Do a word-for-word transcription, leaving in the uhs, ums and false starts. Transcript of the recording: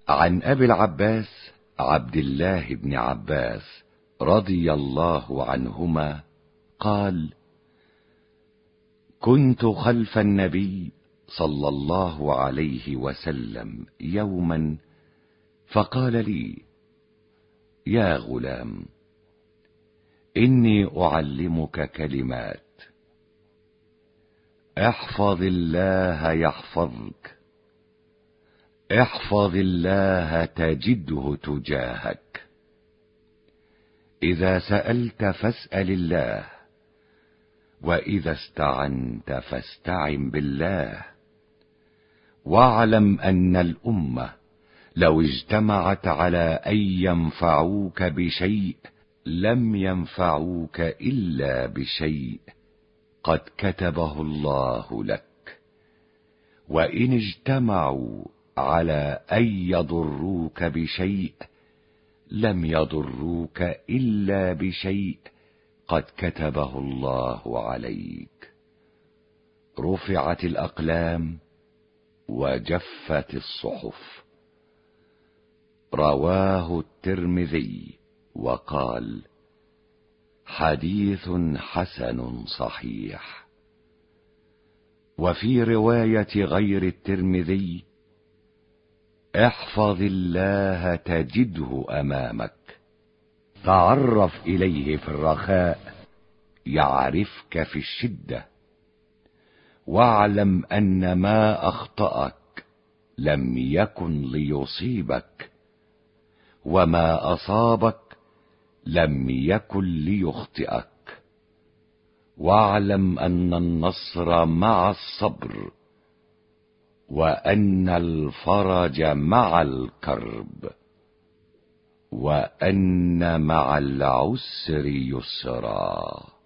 عن أبي العباس عبد الله بن عباس رضي الله عنهما قال: كنت خلف النبي صلى الله عليه وسلم يوما، فقال لي: يا غلام، إني أعلمك كلمات، احفظ الله يحفظك، احفظ الله تجده تجاهك، إذا سألت فاسأل الله، وإذا استعنت فاستعن بالله، واعلم أن الأمة لو اجتمعت على أن ينفعوك بشيء لم ينفعوك إلا بشيء قد كتبه الله لك، وإن اجتمعوا على أن يضروك بشيء لم يضروك إلا بشيء قد كتبه الله عليك. رفعت الأقلام وجفت الصحف. رواه الترمذي وقال: حديث حسن صحيح. وفي رواية غير الترمذي: احفظ الله تجده أمامك، تعرف إليه في الرخاء يعرفك في الشدة، واعلم أن ما أخطأك لم يكن ليصيبك، وما أصابك لم يكن ليخطئك، واعلم أن النصر مع الصبر، وأن الفرج مع الكرب، وأن مع العسر يسرا.